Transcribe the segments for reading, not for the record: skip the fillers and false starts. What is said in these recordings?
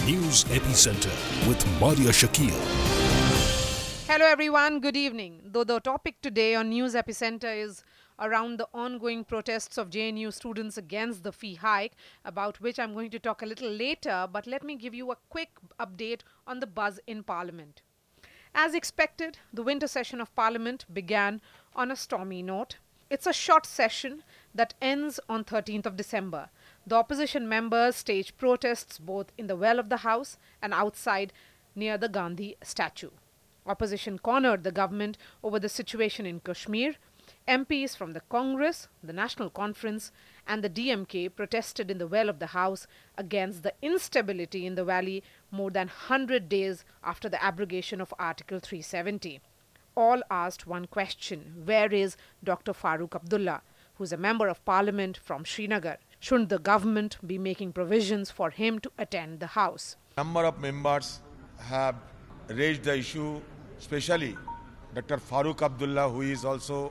News Epicenter with Maria Shakil. Hello everyone, good evening. Though the topic today on News Epicenter is around the ongoing protests of JNU students against the fee hike, about which I'm going to talk a little later, but let me give you a quick update on the buzz in Parliament. As expected, the winter session of Parliament began on a stormy note. It's a short session that ends on 13th of December. The opposition members staged protests both in the well of the House and outside near the Gandhi statue. Opposition cornered the government over the situation in Kashmir. MPs from the Congress, the National Conference, and the DMK protested in the well of the House against the instability in the valley more than 100 days after the abrogation of Article 370. All asked one question: where is Dr. Farooq Abdullah, who is a member of parliament from Srinagar? Shouldn't the government be making provisions for him to attend the House? Number of members have raised the issue, especially Dr. Farooq Abdullah, who is also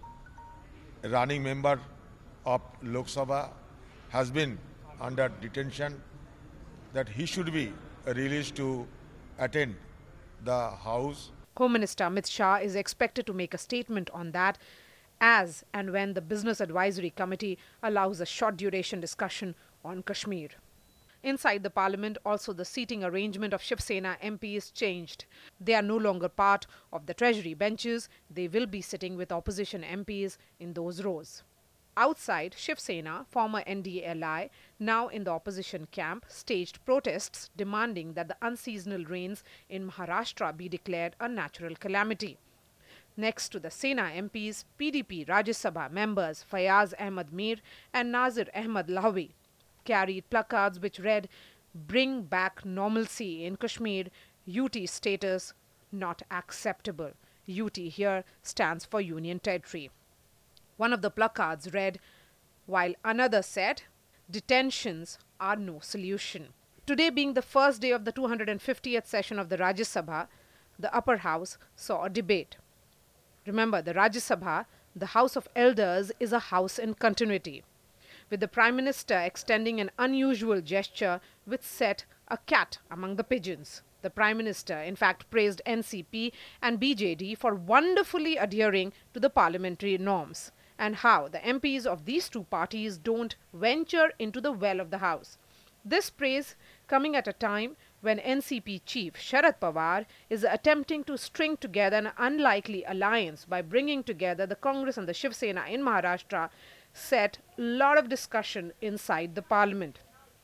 a running member of Lok Sabha, has been under detention, that he should be released to attend the House. Home Minister Amit Shah is expected to make a statement on that as and when the Business Advisory Committee allows a short duration discussion on Kashmir. Inside the parliament, also the seating arrangement of Shiv Sena MPs changed. They are no longer part of the treasury benches. They will be sitting with opposition MPs in those rows. Outside, Shiv Sena, former NDA ally, now in the opposition camp, staged protests demanding that the unseasonal rains in Maharashtra be declared a natural calamity. Next to the Sena MPs, PDP Rajya Sabha members Fayaz Ahmad Mir and Nazir Ahmad Lahwi carried placards which read, "Bring back normalcy in Kashmir, UT status not acceptable." UT here stands for Union Territory. One of the placards read, while another said, "Detentions are no solution." Today being the first day of the 250th session of the Rajya Sabha, the upper house saw a debate. Remember, the Rajya Sabha, the House of Elders, is a house in continuity, with the Prime Minister extending an unusual gesture which set a cat among the pigeons. The Prime Minister, in fact, praised NCP and BJD for wonderfully adhering to the parliamentary norms, and how the MPs of these two parties don't venture into the well of the House. This praise coming at a time when NCP chief Sharad Pawar is attempting to string together an unlikely alliance by bringing together the Congress and the Shiv Sena in Maharashtra, set a lot of discussion inside the parliament.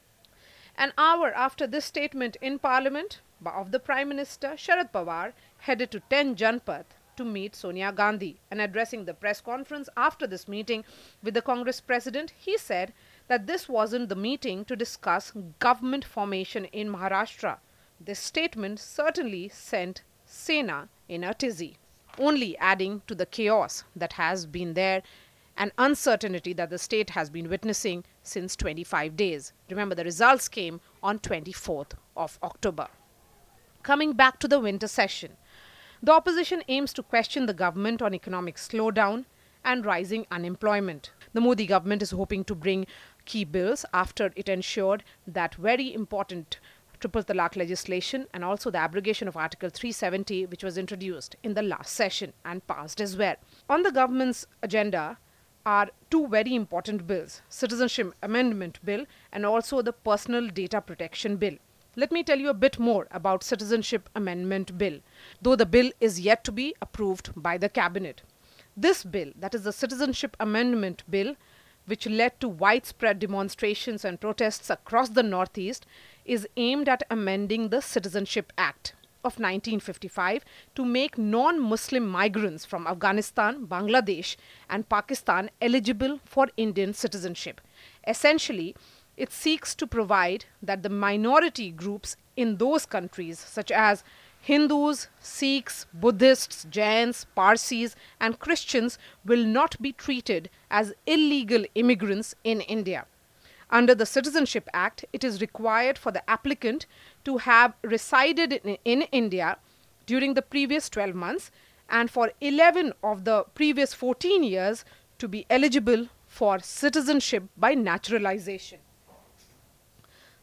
An hour after this statement in parliament of the Prime Minister, Sharad Pawar headed to 10 Janpath to meet Sonia Gandhi, and addressing the press conference after this meeting with the Congress president, he said that this wasn't the meeting to discuss government formation in Maharashtra. This statement certainly sent Sena in a tizzy, only adding to the chaos that has been there and uncertainty that the state has been witnessing since 25 days. Remember, the results came on 24th of October. Coming back to the winter session, the opposition aims to question the government on economic slowdown and rising unemployment. The Modi government is hoping to bring key bills after it ensured that very important triple talaq legislation and also the abrogation of Article 370, which was introduced in the last session and passed as well. On the government's agenda are two very important bills: Citizenship Amendment Bill and also the Personal Data Protection Bill. Let me tell you a bit more about Citizenship Amendment Bill, though the bill is yet to be approved by the Cabinet. This bill, that is the Citizenship Amendment Bill, which led to widespread demonstrations and protests across the Northeast, is aimed at amending the Citizenship Act of 1955 to make non-Muslim migrants from Afghanistan, Bangladesh, and Pakistan eligible for Indian citizenship. Essentially, it seeks to provide that the minority groups in those countries, such as Hindus, Sikhs, Buddhists, Jains, Parsis, and Christians, will not be treated as illegal immigrants in India. Under the Citizenship Act, it is required for the applicant to have resided in India during the previous 12 months and for 11 of the previous 14 years to be eligible for citizenship by naturalization.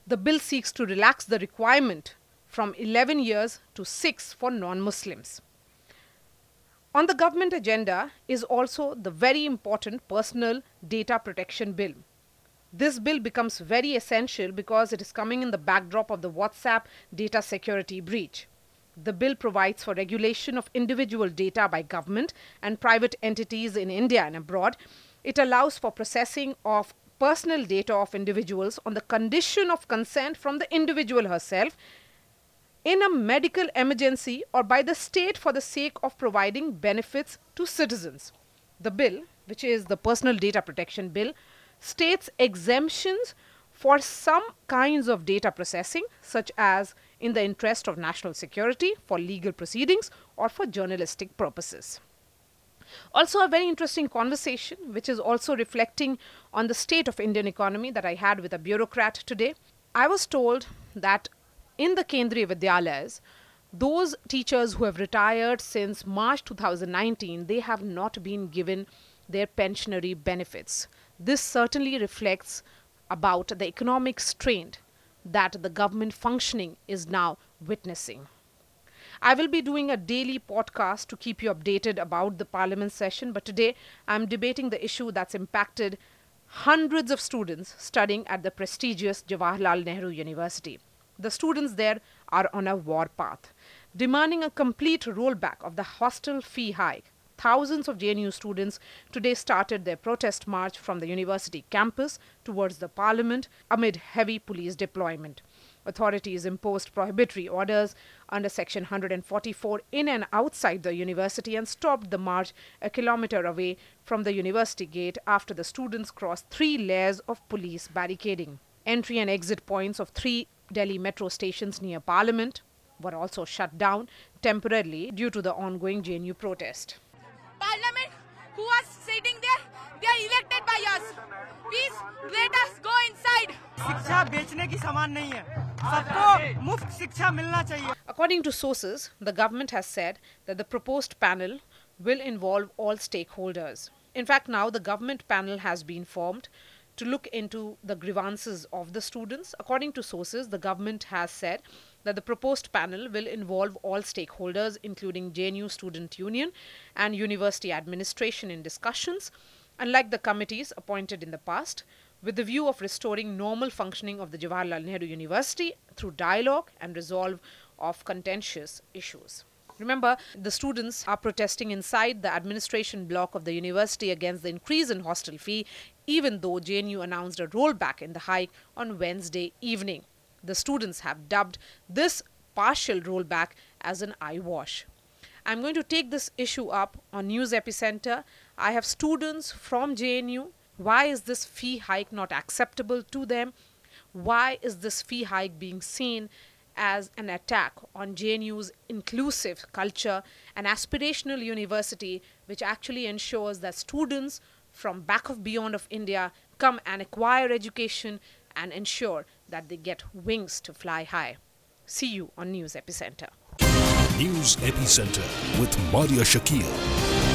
The bill seeks to relax the requirement from 11 years to 6 for non-Muslims. On the government agenda is also the very important Personal Data Protection Bill. This bill becomes very essential because it is coming in the backdrop of the WhatsApp data security breach. The bill provides for regulation of individual data by government and private entities in India and abroad. It allows for processing of personal data of individuals on the condition of consent from the individual herself in a medical emergency or by the state for the sake of providing benefits to citizens. The bill, which is the Personal Data Protection Bill, states exemptions for some kinds of data processing, such as in the interest of national security, for legal proceedings, or for journalistic purposes. Also, a very interesting conversation, which is also reflecting on the state of Indian economy, that I had with a bureaucrat today. I was told that in the Kendriya Vidyalayas, those teachers who have retired since March 2019, they have not been given their pensionary benefits. This certainly reflects about the economic strain that the government functioning is now witnessing. I will be doing a daily podcast to keep you updated about the parliament session, but today I'm debating the issue that's impacted hundreds of students studying at the prestigious Jawaharlal Nehru University. The students there are on a war path, demanding a complete rollback of the hostel fee hike. Thousands of JNU students today started their protest march from the university campus towards the parliament amid heavy police deployment. Authorities imposed prohibitory orders under Section 144 in and outside the university and stopped the march a kilometer away from the university gate after the students crossed 3 layers of police barricading. Entry and exit points of 3 Delhi metro stations near Parliament were also shut down temporarily due to the ongoing JNU protest. Parliament, who are sitting there, they are elected by us. Please let us go inside. शिक्षा बेचने की सामान नहीं है, सबको मुफ्त शिक्षा मिलना चाहिए. According to sources, the government has said that the proposed panel will involve all stakeholders. In fact, now the government panel has been formed to look into the grievances of the students. According to sources, the government has said that the proposed panel will involve all stakeholders, including JNU Student Union and university administration in discussions, unlike the committees appointed in the past, with the view of restoring normal functioning of the Jawaharlal Nehru University through dialogue and resolve of contentious issues. Remember, the students are protesting inside the administration block of the university against the increase in hostel fee, even though JNU announced a rollback in the hike on Wednesday evening. The students have dubbed this partial rollback as an eyewash. I'm going to take this issue up on News Epicenter. I have students from JNU. Why is this fee hike not acceptable to them? Why is this fee hike being seen as an attack on JNU's inclusive culture, an aspirational university which actually ensures that students from back of beyond of India come and acquire education and ensure that they get wings to fly high. See you on News Epicenter. News Epicenter with Maria Shakil.